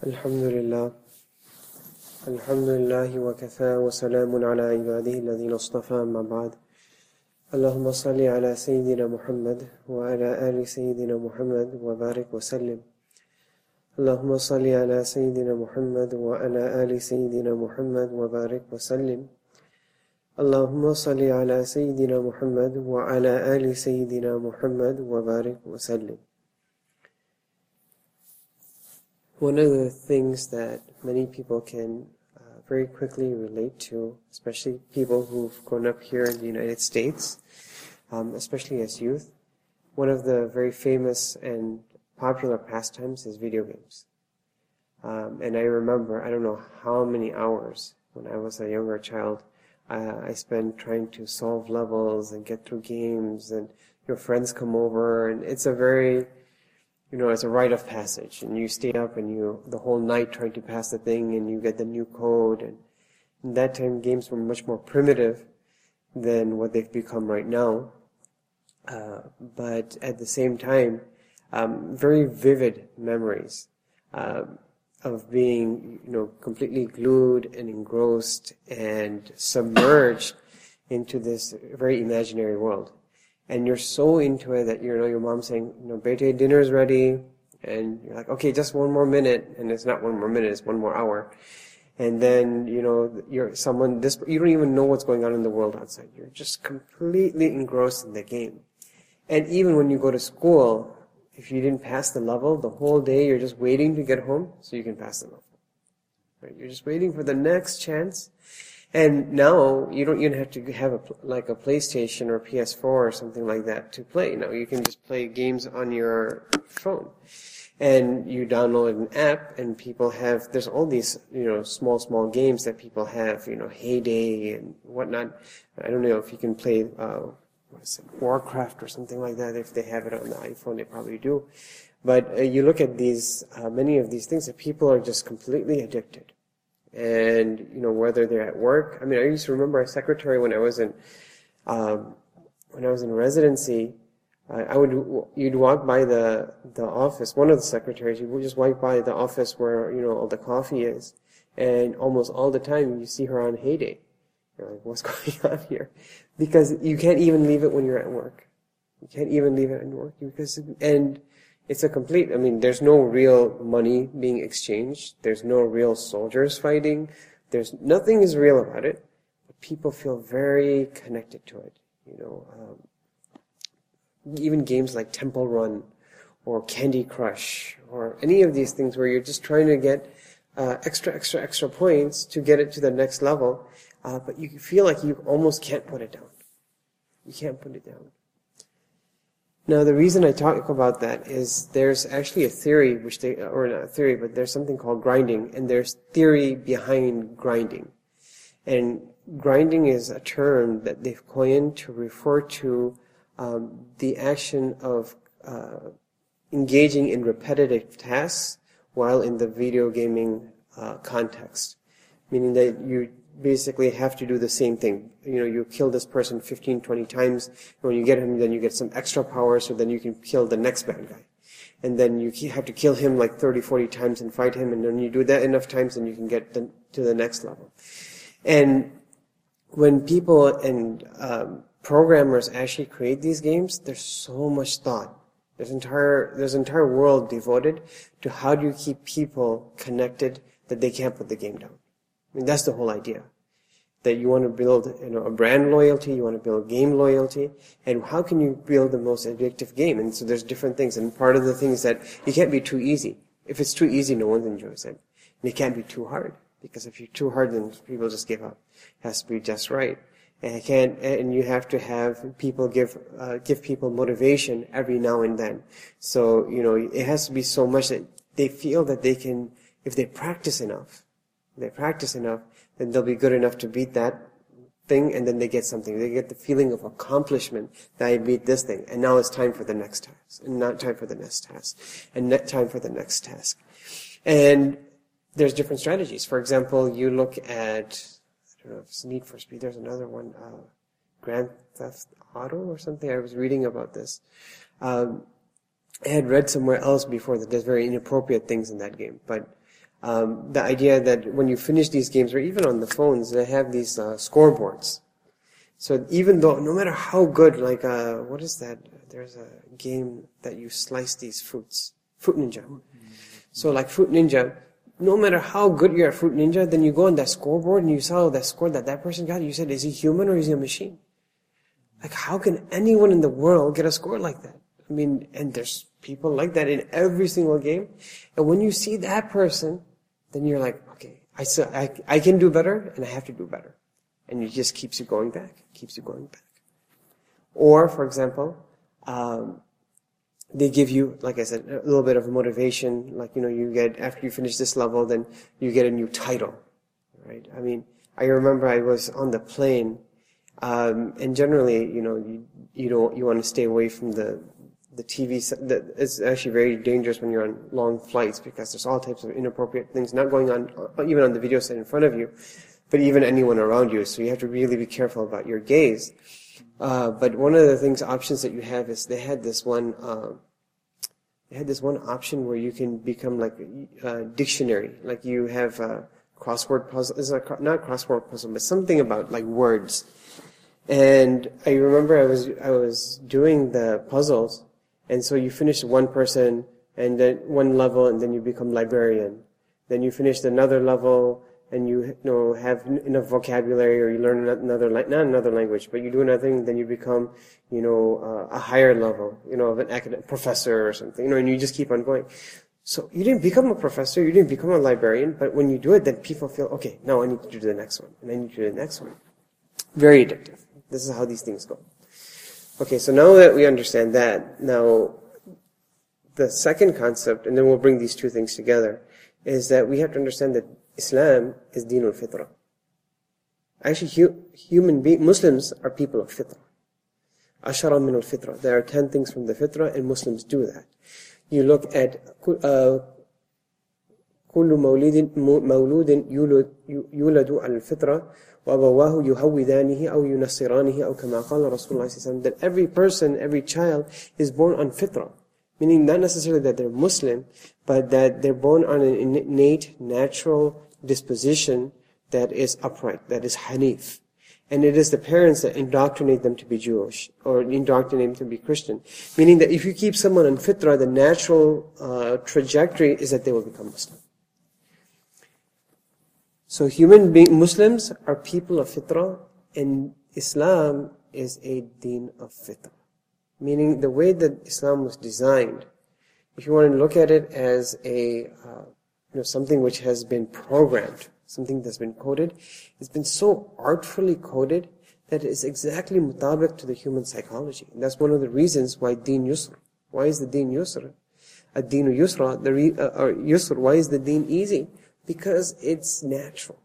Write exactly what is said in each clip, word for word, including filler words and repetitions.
الحمد لله الحمد لله وكفى وسلام على عباده الذين اصطفى أما بعد اللهم صل على سيدنا محمد وعلى آل سيدنا محمد وبارك وسلم اللهم صل على سيدنا محمد وعلى آل سيدنا محمد وبارك وسلم اللهم صل على سيدنا محمد وعلى آل سيدنا محمد وبارك وسلم. One of the things that many people can uh, very quickly relate to, especially people who've grown up here in the United States, um, especially as youth, one of the very famous and popular pastimes is video games. Um, and I remember, I don't know how many hours when I was a younger child, uh, I spent trying to solve levels and get through games, and your friends come over, and it's a very You know, it's a rite of passage, and you stay up and you the whole night trying to pass the thing, and you get the new code. And in that time, games were much more primitive than what they've become right now. Uh, but at the same time, um, very vivid memories uh, of being, you know, completely glued and engrossed and submerged into this very imaginary world. And you're so into it that, you know, your mom's saying, you know, Bete, dinner's ready. And you're like, okay, just one more minute. And it's not one more minute, it's one more hour. And then, you know, you're someone, this, you don't even know what's going on in the world outside. You're just completely engrossed in the game. And even when you go to school, if you didn't pass the level, the whole day you're just waiting to get home so you can pass the level. Right? You're just waiting for the next chance. And now you don't even have to have a, like a PlayStation or P S four or something like that to play. Now you can just play games on your phone. And you download an app, and people have, there's all these, you know, small, small games that people have, you know, Heyday and whatnot. I don't know if you can play, uh, what is it, Warcraft or something like that. If they have it on the iPhone, they probably do. But uh, you look at these, uh, many of these things that people are just completely addicted. And, you know, whether they're at work. I mean, I used to remember a secretary when I was in, um, when I was in residency, uh, I would, you'd walk by the, the office, one of the secretaries, you would just walk by the office where, you know, all the coffee is. And almost all the time you see her on Heyday. You're like, what's going on here? Because you can't even leave it when you're at work. You can't even leave it at work because, and, it's a complete, I mean, there's no real money being exchanged. There's no real soldiers fighting. There's, nothing is real about it. But people feel very connected to it. You know, um, even games like Temple Run or Candy Crush or any of these things where you're just trying to get uh, extra, extra, extra points to get it to the next level. Uh, but you feel like you almost can't put it down. You can't put it down. Now, the reason I talk about that is there's actually a theory, which they, or not a theory, but there's something called grinding, and there's theory behind grinding. And grinding is a term that they've coined to refer to um, the action of uh, engaging in repetitive tasks while in the video gaming uh, context, meaning that you basically have to do the same thing. You know, you kill this person fifteen, twenty times. When you get him, then you get some extra power, so then you can kill the next bad guy. And then you have to kill him like thirty, forty times and fight him, and then you do that enough times, and you can get the, to the next level. And when people and um, programmers actually create these games, there's so much thought. There's entire there's an entire world devoted to how do you keep people connected that they can't put the game down. I mean, that's the whole idea. That you want to build, you know, a brand loyalty, you want to build game loyalty, and how can you build the most addictive game? And so there's different things, and part of the thing is that it can't be too easy. If it's too easy, no one enjoys it. And it can't be too hard, because if you're too hard, then people just give up. It has to be just right. And it can't, and you have to have people give, uh, give people motivation every now and then. So, you know, it has to be so much that they feel that they can, if they practice enough, they practice enough, then they'll be good enough to beat that thing, and then they get something. They get the feeling of accomplishment that I beat this thing, and now it's time for the next task, and not time for the next task, and not time for the next task. And there's different strategies. For example, you look at, I don't know if it's Need for Speed, there's another one, uh, Grand Theft Auto or something. I was reading about this. Um, I had read somewhere else before that there's very inappropriate things in that game, but Um, the idea that when you finish these games, or even on the phones, they have these uh, scoreboards. So even though, no matter how good, like, uh, what is that? There's a game that you slice these fruits. Fruit Ninja. So like Fruit Ninja, no matter how good you're at Fruit Ninja, then you go on that scoreboard and you saw that score that that person got, you said, is he human or is he a machine? Like, how can anyone in the world get a score like that? I mean, and there's people like that in every single game. And when you see that person, then you're like, okay, I, still, I, I can do better and I have to do better. And it just keeps you going back, keeps you going back. Or, for example, um, they give you, like I said, a little bit of motivation. Like, you know, you get, after you finish this level, then you get a new title, right? I mean, I remember I was on the plane, um, and generally, you know, you, you don't, you want to stay away from the, the T V. The, it's actually very dangerous when you're on long flights because there's all types of inappropriate things not going on, even on the video set in front of you, but even anyone around you. So you have to really be careful about your gaze. Uh, but one of the things, options that you have is they had this one, uh, they had this one option where you can become like a dictionary. Like you have a crossword puzzle. It's not not crossword puzzle, but something about like words. And I remember I was I was doing the puzzles, and so you finish one person and then one level, and then you become librarian. Then you finish another level, and you, you know, have enough vocabulary, or you learn another, not another language, but you do another thing, then you become, you know, uh, a higher level, you know, of an academic professor or something, you know, and you just keep on going. So you didn't become a professor, you didn't become a librarian, but when you do it, then people feel, okay, now I need to do the next one, and I need to do the next one. Very addictive. This is how these things go. Okay, so now that we understand that, now the second concept, and then we'll bring these two things together, is that we have to understand that Islam is Deen al-Fitra. Actually, hu- human beings, Muslims are people of Fitra. Ashara min al-Fitra. There are ten things from the Fitra, and Muslims do that. You look at uh, كل مولود مولود يولد يولد على الفطرة وأبواه يهودانه أو ينصرانه أو كما قال رسول الله صلى الله عليه وسلم, that every person, every child is born on Fitra. Meaning not necessarily that they're Muslim, but that they're born on an innate, natural disposition that is upright, that is Hanif. And it is the parents that indoctrinate them to be Jewish, or indoctrinate them to be Christian. Meaning that if you keep someone on Fitra, the natural uh, trajectory is that they will become Muslim. So human being, Muslims are people of Fitra, and Islam is a deen of Fitra. Meaning the way that Islam was designed, if you want to look at it as a, uh, you know, something which has been programmed, something that's been coded, it's been so artfully coded that it's exactly mutabiq to the human psychology. And that's one of the reasons why deen yusr. Why is the deen yusr? Ad-deenu yusra, the re, uh, or yusr, why is the deen easy? Because it's natural.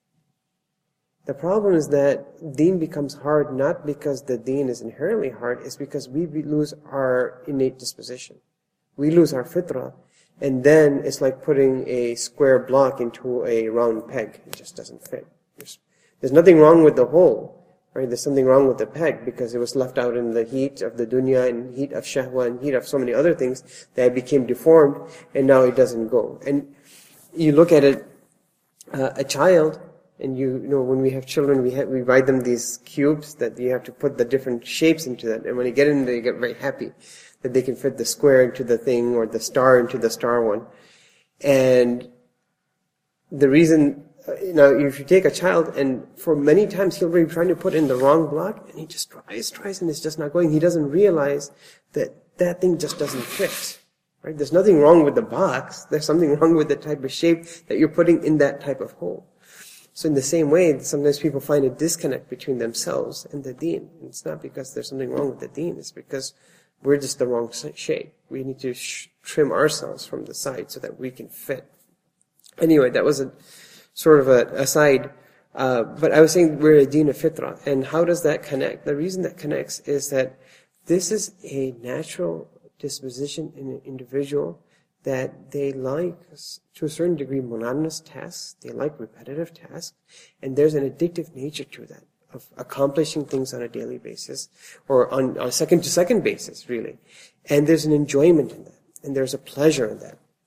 The problem is that deen becomes hard not because the deen is inherently hard, it's because we lose our innate disposition. We lose our fitrah, and then it's like putting a square block into a round peg. It just doesn't fit. There's, there's nothing wrong with the hole, right? There's something wrong with the peg because it was left out in the heat of the dunya and heat of shahwa and heat of so many other things that it became deformed, and now it doesn't go. And you look at it, uh, a child, and you, you know, when we have children, we have, we write them these cubes that you have to put the different shapes into that. And when you get in there, you get very happy that they can fit the square into the thing or the star into the star one. And the reason, uh, you know, if you take a child and for many times he'll be trying to put in the wrong block and he just tries, tries and it's just not going. He doesn't realize that that thing just doesn't fit. Right? There's nothing wrong with the box. There's something wrong with the type of shape that you're putting in that type of hole. So in the same way, sometimes people find a disconnect between themselves and the deen. And it's not because there's something wrong with the deen. It's because we're just the wrong shape. We need to sh- trim ourselves from the side so that we can fit. Anyway, that was a sort of a aside. Uh, but I was saying we're a deen of fitrah. And how does that connect? The reason that connects is that this is a natural disposition in an individual that they like, to a certain degree, monotonous tasks. They like repetitive tasks. And there's an addictive nature to that, of accomplishing things on a daily basis, or on a second-to-second basis, really. And there's an enjoyment in that. And there's a pleasure in that.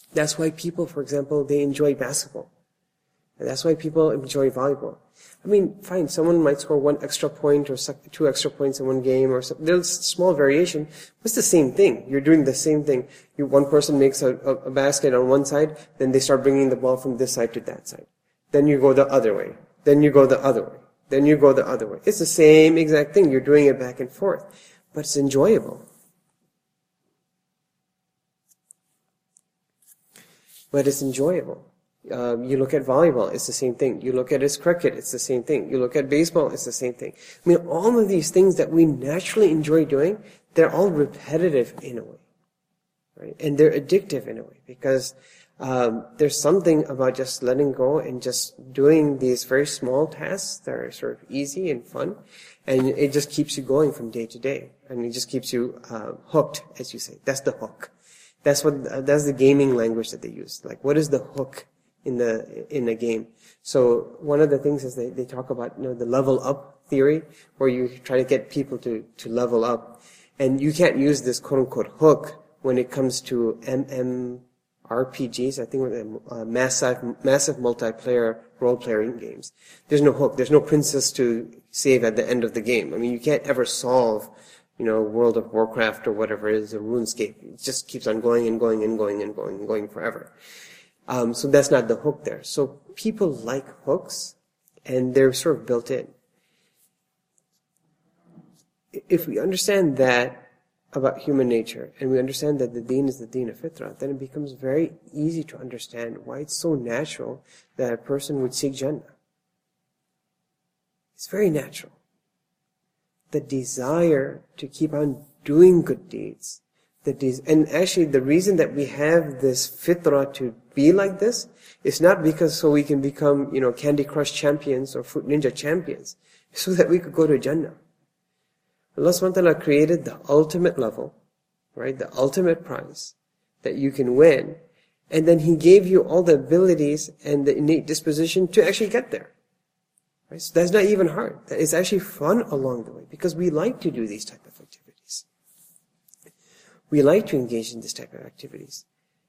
That's why people, for example, they enjoy basketball. And that's why people enjoy volleyball. I mean, fine, someone might score one extra point or two extra points in one game, or something. There's small variation, but it's the same thing. You're doing the same thing. You, one person makes a, a, a basket on one side, then they start bringing the ball from this side to that side. Then you go the other way. Then you go the other way. Then you go the other way. It's the same exact thing. You're doing it back and forth. But it's enjoyable. But it's enjoyable. Um, you look at volleyball, it's the same thing. You look at it's cricket, it's the same thing. You look at baseball, it's the same thing. I mean, all of these things that we naturally enjoy doing, they're all repetitive in a way, right? And they're addictive in a way, because um, there's something about just letting go and just doing these very small tasks that are sort of easy and fun, and it just keeps you going from day to day, and it just keeps you uh, hooked, as you say. That's the hook. That's what uh, that's the gaming language that they use. Like, what is the hook in the in a game? So one of the things is they, they talk about, you know, the level up theory, where you try to get people to, to level up. And you can't use this quote unquote hook when it comes to MMORPGs, I think uh, massive massive multiplayer role playing games. There's no hook. There's no princess to save at the end of the game. I mean, you can't ever solve, you know, World of Warcraft or whatever it is, or RuneScape. It just keeps on going and going and going and going and going forever. Um, so that's not the hook there. So people like hooks, and they're sort of built in. If we understand that about human nature, and we understand that the deen is the deen of fitrah, then it becomes very easy to understand why it's so natural that a person would seek Jannah. It's very natural. The desire to keep on doing good deeds, the des- and actually the reason that we have this fitrah to be like this is not because so we can become, you know, Candy Crush champions or Fruit Ninja champions, so that we could go to Jannah. Allah subhanahu wa ta'ala created the ultimate level, right, the ultimate prize that you can win, and then He gave you all the abilities and the innate disposition to actually get there. Right? So that's not even hard. It's actually fun along the way, because we like to do these type of activities. We like to engage in this type of activities.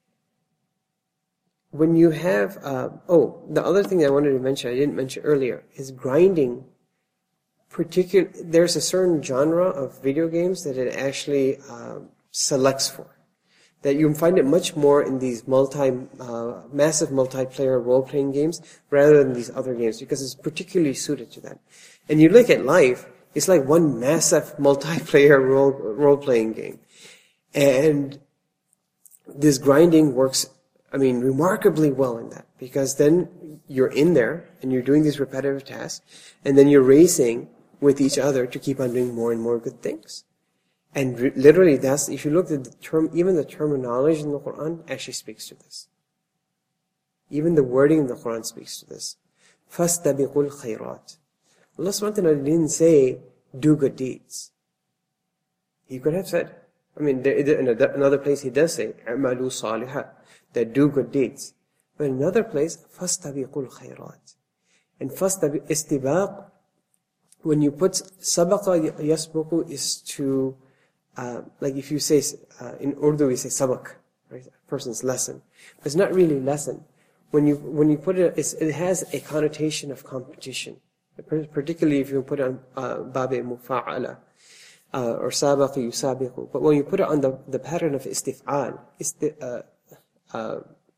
When you have, uh, oh, the other thing I wanted to mention, I didn't mention earlier, is grinding. Particular, there's a certain genre of video games that it actually uh, selects for. That you find it much more in these multi, uh, massive multiplayer role-playing games rather than these other games, because it's particularly suited to that. And you look at life, it's like one massive multiplayer role, role-playing game. And this grinding works, I mean, remarkably well in that, because then you're in there and you're doing these repetitive tasks, and then you're racing with each other to keep on doing more and more good things. And re- literally, that's, if you look at the term, even the terminology in the Quran actually speaks to this. Even the wording in the Quran speaks to this. فَاسْتَبِقُوا الْخَيْرَاتِ. Allah subhanahu wa ta'ala didn't say, do good deeds. He could have said, I mean, there, in another place He does say, اعْمَلُوا صَالِحًا, that do good deeds. But in another place, فَاسْتَبِقُوا الْخَيْرَاتِ. And فَاسْتَبِقُوا istibaq, when you put sabaqa yasbuqu, is to, uh, like if you say, uh, in Urdu we say sabak, right? A person's lesson. But it's not really lesson. When you, when you put it, it's, it has a connotation of competition. Particularly if you put it on, uh, babi mufa'ala, uh, or sabaqa yusabiqu. But when you put it on the, the pattern of istif'al, isti, uh, uh,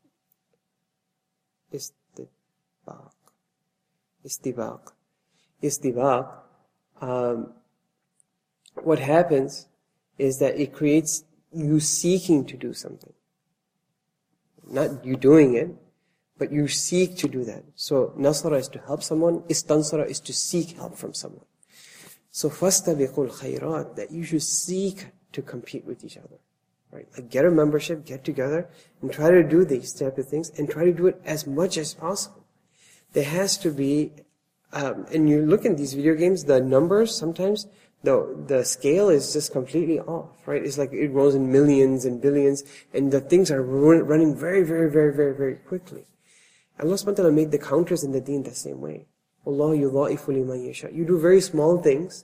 istibaq, istibaq. Istibaq, um, what happens is that it creates you seeking to do something. Not you doing it, but you seek to do that. So nasara is to help someone, istansara is to seek help from someone. So fastabiqul khairat, that you should seek to compete with each other. Right? Like get a membership, get together, and try to do these type of things, and try to do it as much as possible. There has to be Um, and you look at these video games, the numbers sometimes, the the scale is just completely off, right? It's like it rolls in millions and billions, and the things are run, running very, very, very, very, very quickly. Allah subhanahu wa ta'ala made the counters in the deen the same way. Allah yudha'ifu liman yasha. You do very small things,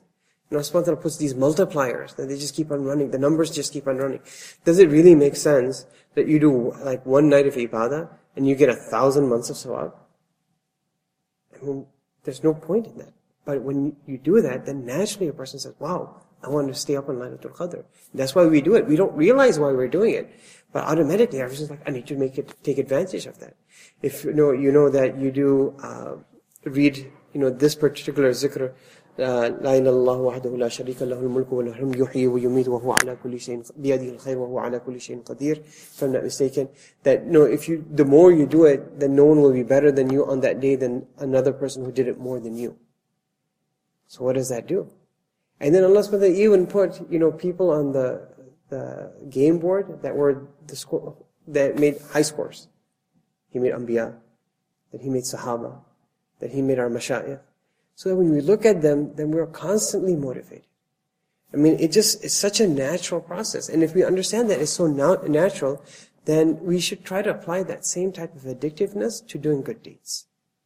And Allah subhanahu wa ta'ala puts these multipliers that they just keep on running. The numbers just keep on running. Does it really make sense that you do like one night of ibadah and you get a thousand months of sawab? I mean, there's no point in that. But when you do that, then naturally a person says, wow, I want to stay up on Laylatul Qadr. That's why we do it. We don't realize why we're doing it. But automatically, a person's like, I need to make it, take advantage of that. If you know, you know that you do, uh, read, you know, this particular zikr, لا إله إلا الله وحده لا شريك له الملك وله الحمد يحيي ويميت وهو على كل شيء بيده الخير وهو على كل شيء قدير. If I'm not mistaken, that no, if you, the more you do it, then no one will be better than you on that day than another person who did it more than you. So what does that do? And then Allah subhanahu wa ta'ala even put, you know, people on the the game board that were the score that made high scores. He made Anbiya, that He made Sahaba, that He made our Mashayikh. So that when we look at them, then we're constantly motivated. I mean, it just, it's such a natural process. And if we understand that it's so natural, then we should try to apply that same type of addictiveness to doing good deeds.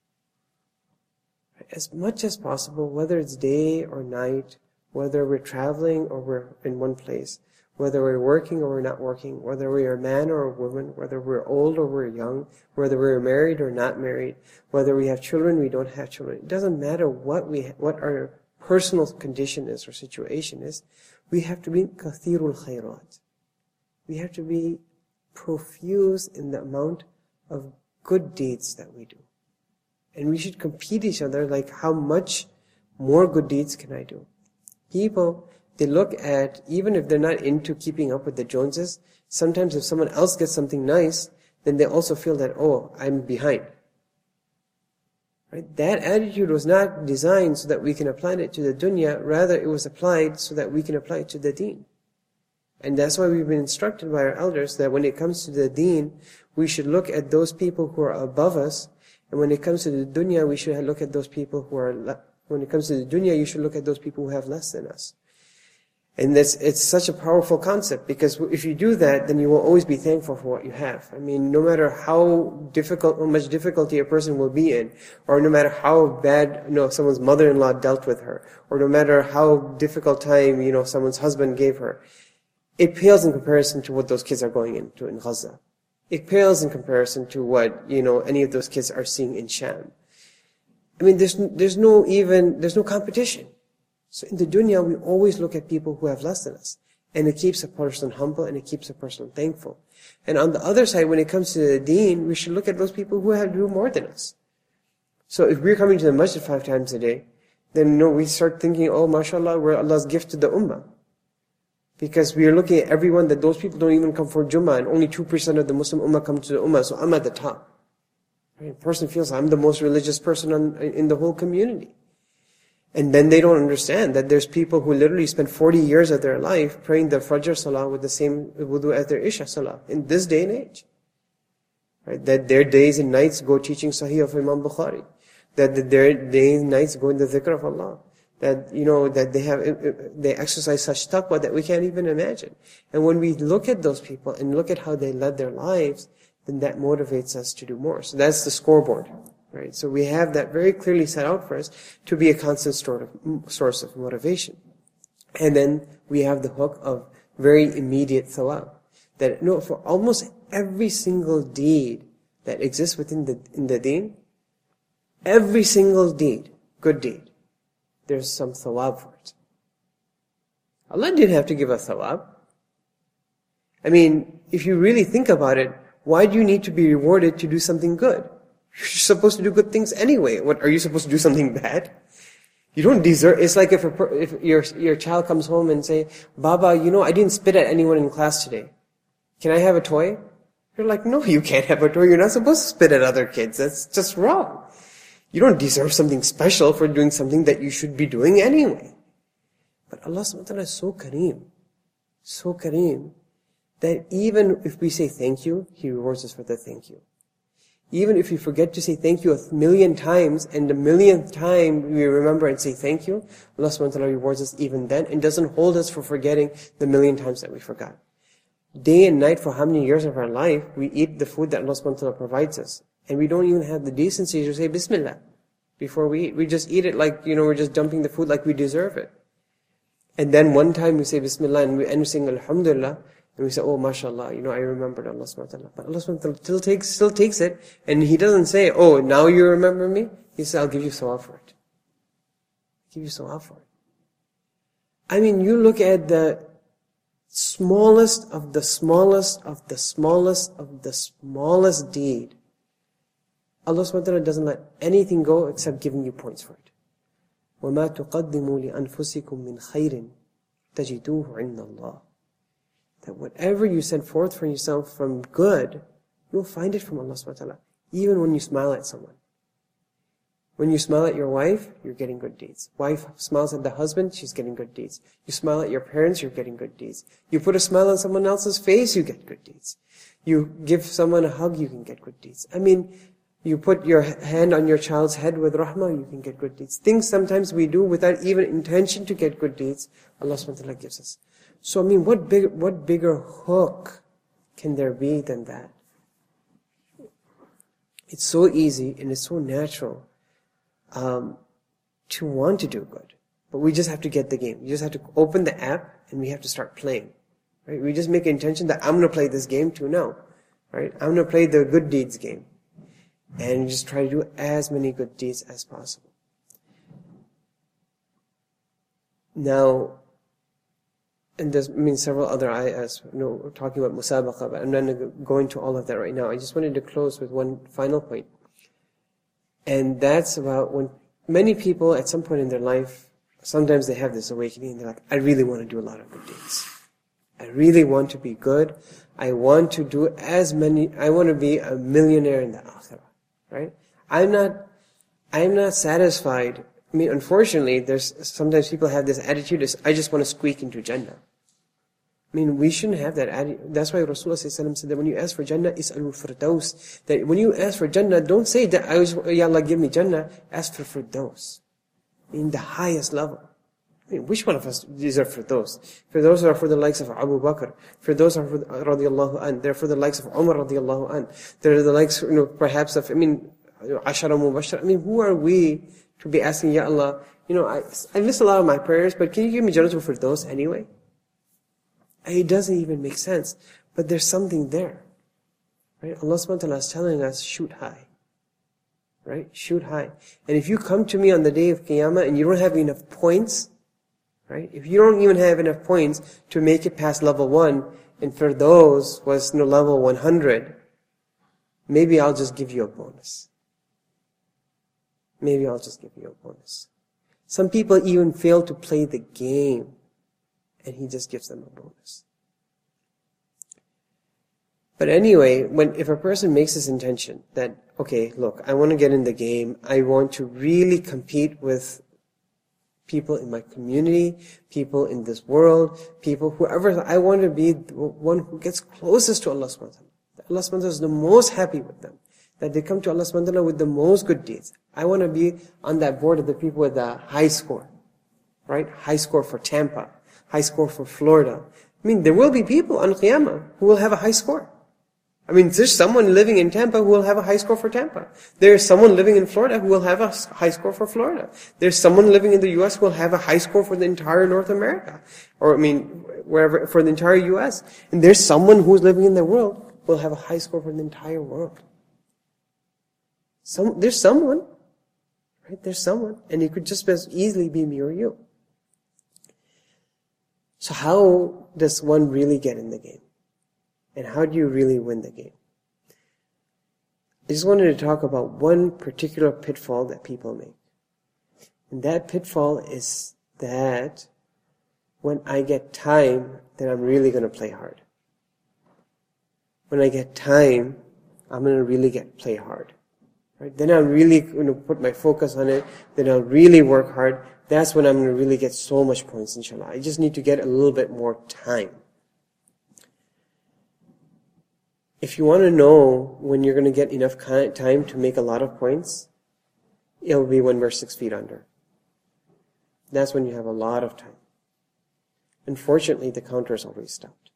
As much as possible, whether it's day or night, whether we're traveling or we're in one place, whether we're working or we're not working, whether we're a man or a woman, whether we're old or we're young, whether we're married or not married, whether we have children, we don't have children. It doesn't matter what we, what our personal condition is or situation is. We have to be kathirul khairat. We have to be profuse in the amount of good deeds that we do. And we should compete each other like how much more good deeds can I do? People, they look at, even if they're not into keeping up with the Joneses, sometimes if someone else gets something nice, then they also feel that, oh, I'm behind. Right? That attitude was not designed so that we can apply it to the dunya, rather it was applied so that we can apply it to the deen. And that's why we've been instructed by our elders that when it comes to the deen, we should look at those people who are above us, and when it comes to the dunya, we should look at those people who are, le- when it comes to the dunya, you should look at those people who have less than us. And that's, it's such a powerful concept, because if you do that, then you will always be thankful for what you have. I mean, no matter how difficult, how much difficulty a person will be in, or no matter how bad, you know, someone's mother-in-law dealt with her, or no matter how difficult time, you know, someone's husband gave her, it pales in comparison to what those kids are going into in Gaza. It pales in comparison to what, you know, any of those kids are seeing in Sham. I mean, there's, there's no even, there's no competition. So in the dunya, we always look at people who have less than us. And it keeps a person humble and it keeps a person thankful. And on the other side, when it comes to the deen, we should look at those people who have do more than us. So if we're coming to the masjid five times a day, then, you know, we start thinking, oh, mashallah, we're Allah's gift to the ummah. Because we are looking at everyone that those people don't even come for Jummah, and only two percent of the Muslim ummah come to the ummah, so I'm at the top. Right? A person feels I'm the most religious person on, in the whole community. And then they don't understand that there's people who literally spend forty years of their life praying the Fajr Salah with the same wudu as their Isha Salah in this day and age. Right? That their days and nights go teaching Sahih of Imam Bukhari. That their days and nights go in the dhikr of Allah. That, you know, that they have, they exercise such taqwa that we can't even imagine. And when we look at those people and look at how they led their lives, then that motivates us to do more. So that's the scoreboard. Right? So we have that very clearly set out for us to be a constant source of motivation. And then we have the hook of very immediate thawab. That, no, for almost every single deed that exists within the, in the deen, every single deed, good deed, there's some thawab for it. Allah didn't have to give us thawab. I mean, if you really think about it, why do you need to be rewarded to do something good? You're supposed to do good things anyway. What, are you supposed to do something bad? You don't deserve, it's like if a, if your, your child comes home and say, Baba, you know, I didn't spit at anyone in class today. Can I have a toy? You're like, no, you can't have a toy. You're not supposed to spit at other kids. That's just wrong. You don't deserve something special for doing something that you should be doing anyway. But Allah subhanahu wa ta'ala is so kareem, so kareem, that even if we say thank you, He rewards us for the thank you. Even if we forget to say thank you a million times, and the millionth time we remember and say thank you, Allah subhanahu wa ta'ala rewards us even then, and doesn't hold us for forgetting the million times that we forgot. Day and night for how many years of our life, we eat the food that Allah subhanahu wa ta'ala provides us. And we don't even have the decency to say Bismillah before we eat. We just eat it like, you know, we're just dumping the food like we deserve it. And then one time we say Bismillah and we end up saying Alhamdulillah, and we say, oh, mashallah, you know, I remembered Allah subhanahu wa ta'ala. But Allah subhanahu wa ta'ala still takes, still takes it, and He doesn't say, oh, now you remember me? He says, I'll give you sawab for it. I'll give you sawab for it. I mean, you look at the smallest of the smallest of the smallest of the smallest deed. Allah subhanahu wa ta'ala doesn't let anything go except giving you points for it. وَمَا تُقَدِّمُوا لِأَنفُسِكُم مِّنْ خَيْرٍ تَجِدُوهُ عِندَ اللَّهِ. That whatever you send forth for yourself from good, you'll find it from Allah subhanahu wa ta'ala. Even when you smile at someone. When you smile at your wife, you're getting good deeds. Wife smiles at the husband, she's getting good deeds. You smile at your parents, you're getting good deeds. You put a smile on someone else's face, you get good deeds. You give someone a hug, you can get good deeds. I mean, you put your hand on your child's head with rahmah, you can get good deeds. Things sometimes we do without even intention to get good deeds, Allah subhanahu wa ta'ala gives us. So I mean, what big, what bigger hook can there be than that? It's so easy and it's so natural um, to want to do good. But we just have to get the game. We just have to open the app and we have to start playing. Right? We just make an intention that I'm going to play this game too now. Right? I'm going to play the good deeds game. And just try to do as many good deeds as possible. Now, and there's, I mean, several other ayahs, you know, we're talking about musabaqah, but I'm not going to go into all of that right now. I just wanted to close with one final point. And that's about when many people at some point in their life, sometimes they have this awakening and they're like, I really want to do a lot of good deeds. I really want to be good. I want to do as many, I want to be a millionaire in the akhirah. Right? I'm not, I'm not satisfied. I mean, unfortunately, there's, sometimes people have this attitude, is, I just want to squeak into Jannah. I mean, we shouldn't have that attitude. That's why Rasulullah said that when you ask for Jannah, is'alul firdaus. That when you ask for Jannah, don't say that, I was, Ya Allah, give me Jannah. Ask for firdaus. I mean, the highest level. I mean, which one of us deserve firdaus? Firdaus are for the likes of Abu Bakr. Firdaus are for the, radiallahu an. They're for the likes of Umar radiallahu an. They're the likes, you know, perhaps of, I mean, Ashara Mubashara. I mean, who are we to be asking, Ya Allah, you know, I, I miss a lot of my prayers, but can you give me Jannatul Firdaus anyway? It doesn't even make sense. But there's something there. Right? Allah subhanahu wa ta'ala is telling us, shoot high. Right? Shoot high. And if you come to me on the day of Qiyamah and you don't have enough points, right? If you don't even have enough points to make it past level one, and Firdaus was, you know, level one hundred, maybe I'll just give you a bonus. Maybe I'll just give you a bonus. Some people even fail to play the game, and He just gives them a bonus. But anyway, when if a person makes this intention that, okay, look, I want to get in the game, I want to really compete with people in my community, people in this world, people, whoever, I want to be the one who gets closest to Allah subhanahu wa ta'ala. Allah subhanahu wa ta'ala is the most happy with them. That they come to Allah subhanahu wa ta'ala with the most good deeds. I want to be on that board of the people with a high score. Right? High score for Tampa. High score for Florida. I mean, there will be people on Qiyamah who will have a high score. I mean, there's someone living in Tampa who will have a high score for Tampa. There's someone living in Florida who will have a high score for Florida. There's someone living in the U S who will have a high score for the entire North America. Or, I mean, wherever, for the entire U S. And there's someone who's living in the world who will have a high score for the entire world. Some, there's someone. Right? There's someone. And it could just as easily be me or you. So how does one really get in the game? And how do you really win the game? I just wanted to talk about one particular pitfall that people make. And that pitfall is that when I get time, then I'm really going to play hard. When I get time, I'm going to really get play hard. Right? Then I'm really going to put my focus on it. Then I'll really work hard. That's when I'm going to really get so much points, inshallah. I just need to get a little bit more time. If you want to know when you're going to get enough time to make a lot of points, it'll be when we're six feet under. That's when you have a lot of time. Unfortunately, the counter is already stopped.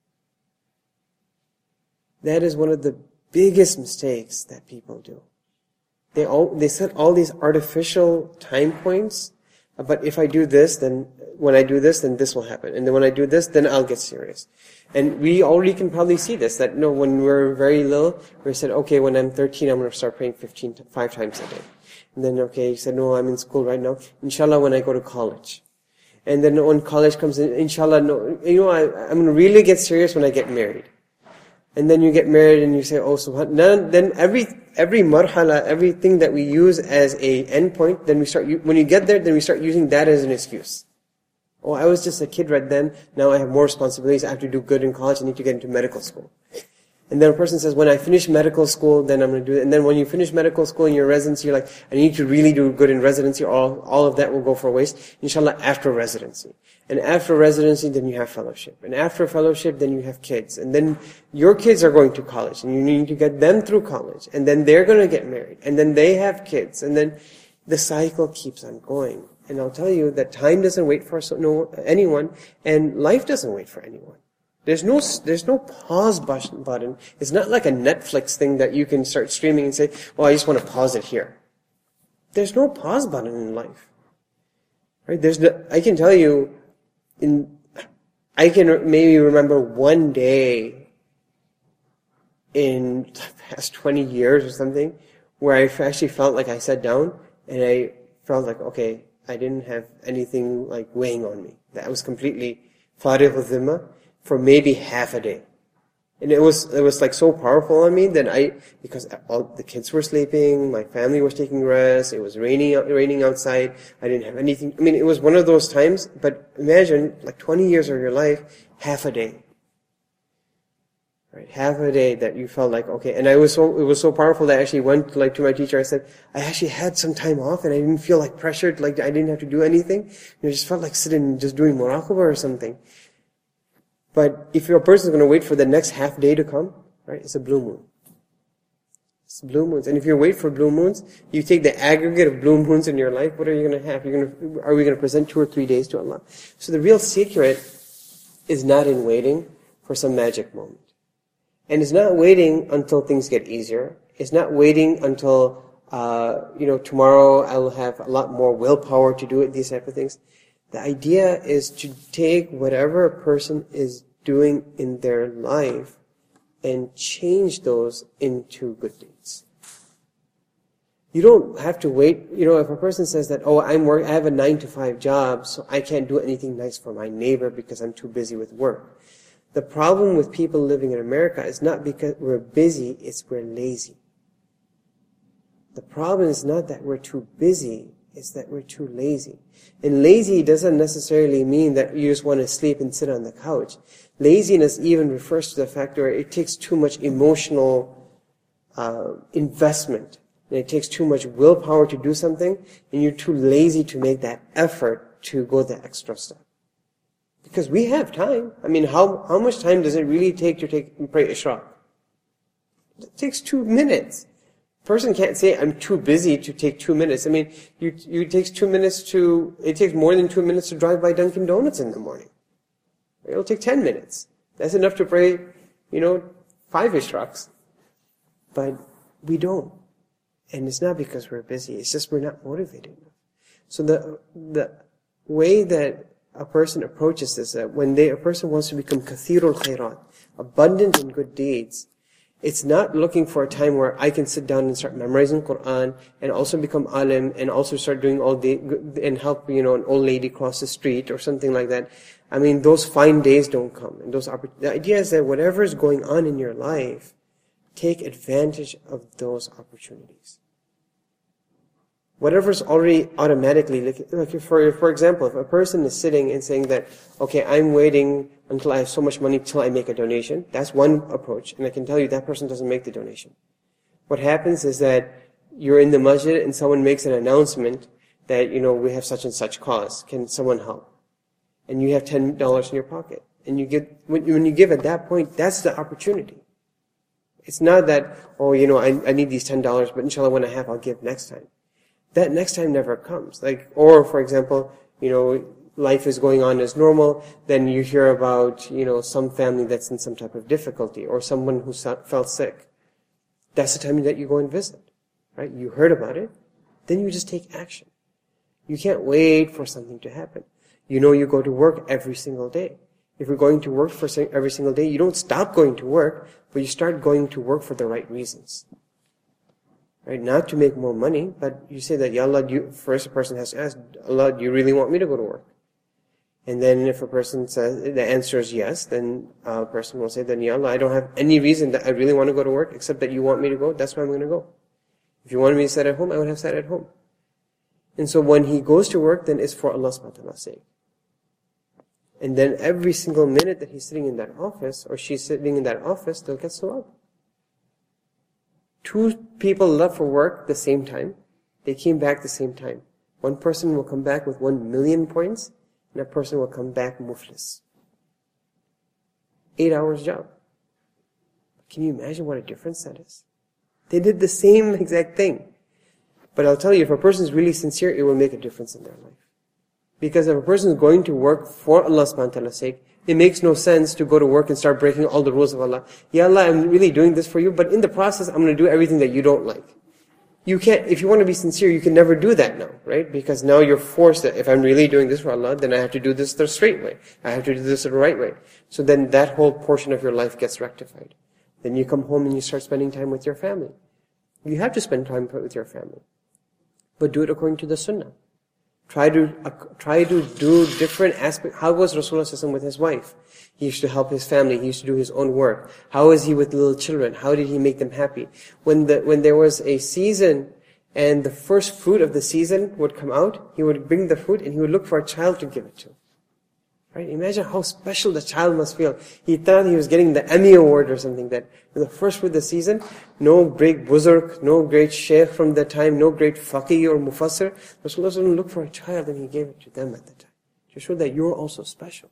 That is one of the biggest mistakes that people do. They all, they set all these artificial time points, But if I do this, then when I do this, then this will happen. And then when I do this, then I'll get serious. And we already can probably see this, that, you know, when we're very little, we said, okay, when I'm thirteen, I'm going to start praying fifteen, five times a day. And then, okay, you said, no, I'm in school right now. Inshallah, when I go to college. And then when college comes in, inshallah, no, you know, I, I'm going to really get serious when I get married. And then you get married and you say, oh, subhanallah. Then every, every marhala, everything that we use as a endpoint, then we start, when you get there, then we start using that as an excuse. Oh, I was just a kid right then, now I have more responsibilities, I have to do good in college, I need to get into medical school. And then a person says, when I finish medical school, then I'm going to do it. And then when you finish medical school in your residency, you're like, I need to really do good in residency, all, all of that will go for waste. Inshallah, after residency. And after residency, then you have fellowship. And after fellowship, then you have kids. And then your kids are going to college, and you need to get them through college. And then they're going to get married. And then they have kids. And then the cycle keeps on going. And I'll tell you that time doesn't wait for so, no, anyone, and life doesn't wait for anyone. There's no, there's no pause button. It's not like a Netflix thing that you can start streaming and say, well, I just want to pause it here. There's no pause button in life. Right? There's no, I can tell you, in, I can maybe remember one day in the past twenty years or something where I actually felt like I sat down and I felt like, okay, I didn't have anything like weighing on me. That was completely farigh al-dhimma for maybe half a day. And it was, it was like so powerful on me that I, because all the kids were sleeping, my family was taking rest, it was raining, raining outside, I didn't have anything. I mean, it was one of those times, but imagine like twenty years of your life, half a day. Right? Half a day that you felt like, okay, and I was so, it was so powerful that I actually went like to my teacher, I said, I actually had some time off and I didn't feel like pressured, like I didn't have to do anything. I just felt like sitting and just doing muraqabah or something. But if your person is going to wait for the next half day to come, right, it's a blue moon. It's blue moons. And if you wait for blue moons, you take the aggregate of blue moons in your life, what are you going to have? You're going to, are we going to present two or three days to Allah? So the real secret is not in waiting for some magic moment. And it's not waiting until things get easier. It's not waiting until, uh, you know, tomorrow I'll have a lot more willpower to do it, these type of things. The idea is to take whatever a person is doing in their life and change those into good deeds. You don't have to wait. You know, if a person says that, oh, I'm work, I have a nine to five job, so I can't do anything nice for my neighbor because I'm too busy with work. The problem with people living in America is not because we're busy, it's we're lazy. The problem is not that we're too busy, it's that we're too lazy. And lazy doesn't necessarily mean that you just want to sleep and sit on the couch. Laziness even refers to the fact where it takes too much emotional uh, investment. And it takes too much willpower to do something, and you're too lazy to make that effort to go the extra step. Because we have time. I mean, how how much time does it really take to take pray Ishraq? It takes two minutes. A person can't say, I'm too busy to take two minutes. I mean, you, you it takes two minutes to, it takes more than two minutes to drive by Dunkin' Donuts in the morning. It'll take ten minutes. That's enough to pray, you know, five Ishraqs. But we don't. And it's not because we're busy. It's just we're not motivated enough. So the the way that a person approaches this, that when they, a person wants to become kathirul khairat, abundant in good deeds, it's not looking for a time where I can sit down and start memorizing Quran and also become alim and also start doing all the, and help, you know, an old lady cross the street or something like that. I mean, those fine days don't come. And those oppor- the idea is that whatever is going on in your life, take advantage of those opportunities. Whatever's already automatically, like, like for for example, if a person is sitting and saying that, okay, I'm waiting until I have so much money till I make a donation, that's one approach. And I can tell you that person doesn't make the donation. What happens is that you're in the masjid and someone makes an announcement that, you know, we have such and such cause. Can someone help? And you have ten dollars in your pocket. And you give, when, when you give at that point, that's the opportunity. It's not that, oh, you know, I, I need these ten dollars, but inshallah when I have, I'll give next time. That next time never comes. Like, or for example, you know, life is going on as normal, then you hear about, you know, some family that's in some type of difficulty, or someone who fell sick. That's the time that you go and visit, right? You heard about it, then you just take action. You can't wait for something to happen. You know you go to work every single day. If you're going to work for every single day, you don't stop going to work, but you start going to work for the right reasons. Right? Not to make more money, but you say that, Ya Allah, do you, first a person has to ask, Allah, do you really want me to go to work? And then if a person says, the answer is yes, then a person will say, then Ya Allah, I don't have any reason that I really want to go to work, except that you want me to go, that's why I'm going to go. If you wanted me to sit at home, I would have sat at home. And so when he goes to work, then it's for Allah subhanahu wa ta'ala's sake. And then every single minute that he's sitting in that office, or she's sitting in that office, they'll get sawab. Two people left for work the same time. They came back the same time. One person will come back with one million points, and a person will come back muflis. Eight hours job. Can you imagine what a difference that is? They did the same exact thing. But I'll tell you, if a person is really sincere, it will make a difference in their life. Because if a person is going to work for Allah subhanahu wa ta'ala's sake, it makes no sense to go to work and start breaking all the rules of Allah. Ya Allah, I'm really doing this for you, but in the process, I'm going to do everything that you don't like. You can't, if you want to be sincere, you can never do that now, right? Because now you're forced that if I'm really doing this for Allah, then I have to do this the straight way. I have to do this the right way. So then that whole portion of your life gets rectified. Then you come home and you start spending time with your family. You have to spend time with your family. But do it according to the sunnah. Try to uh, try to do different aspects. How was Rasulullah sallallahu alaihi wasallam with his wife? He used to help his family. He used to do his own work. How was he with little children? How did he make them happy? When the when there was a season and the first fruit of the season would come out, he would bring the fruit and he would look for a child to give it to. Right? Imagine how special the child must feel. He thought he was getting the Emmy Award or something, that the first fruit of the season, no great buzurg, no great sheikh from the time, no great faqih or mufassir. Rasulullah looked for a child and he gave it to them at the time, to show that you're also special.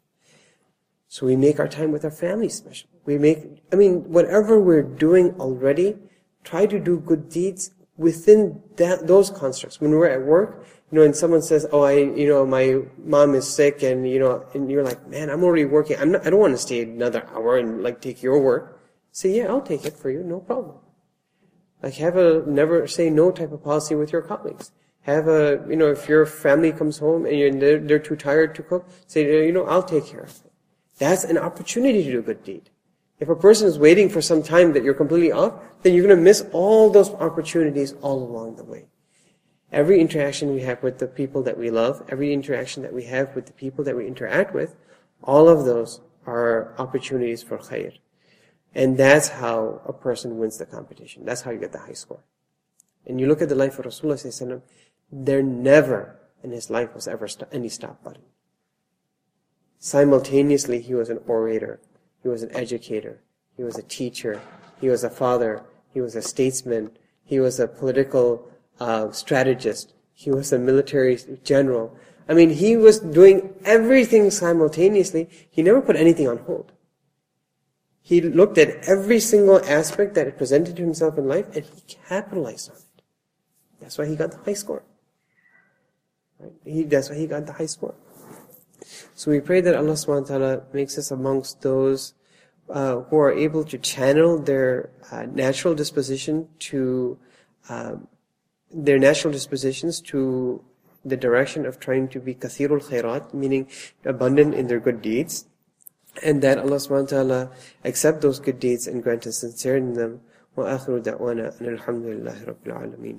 So we make our time with our family special. We make, I mean, whatever we're doing already, try to do good deeds within that, those constructs. When we're at work, you know, and someone says, oh, I, you know, my mom is sick, and, you know, and you're like, man, I'm already working. I'm not, I don't want to stay another hour and, like, take your work. Say, yeah, I'll take it for you, no problem. Like, have a never say no type of policy with your colleagues. Have a, you know, if your family comes home and you're, they're, they're too tired to cook, say, you know, I'll take care of it. That's an opportunity to do a good deed. If a person is waiting for some time that you're completely off, then you're going to miss all those opportunities all along the way. Every interaction we have with the people that we love, every interaction that we have with the people that we interact with, all of those are opportunities for khair. And that's how a person wins the competition. That's how you get the high score. And you look at the life of Rasulullah sallallahu alaihi wasallam, there never in his life was ever any stop button. Simultaneously, he was an orator, he was an educator, he was a teacher, he was a father, he was a statesman, he was a political uh, strategist, he was a military general. I mean, he was doing everything simultaneously. He never put anything on hold. He looked at every single aspect that it presented to himself in life, and he capitalized on it. That's why he got the high score. Right? He, that's why he got the high score. So we pray that Allah subhanahu wa ta'ala makes us amongst those uh, who are able to channel their uh, natural disposition to uh, their natural dispositions to the direction of trying to be kathirul khairat, meaning abundant in their good deeds, and that Allah subhanahu wa ta'ala accept those good deeds and grant us sincerity in them. Wa akhiru da'wana alhamdulillahi rabbil alameen.